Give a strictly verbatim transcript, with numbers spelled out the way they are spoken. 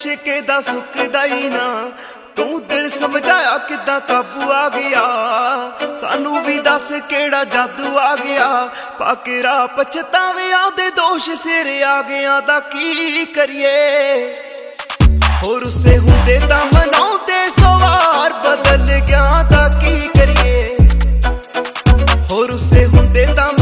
शिके दा सुकदा ही ना तू दिल समझाया किदां काबू आ गया सानू भी दस केड़ा जादू आ गया पाके राह पछतावियां दे दोष सिर आ गया दा की करिए होर उसे हुंदे तां मनाउंदे सवार बदल गया दा की करिए होर उसे हुंदे तां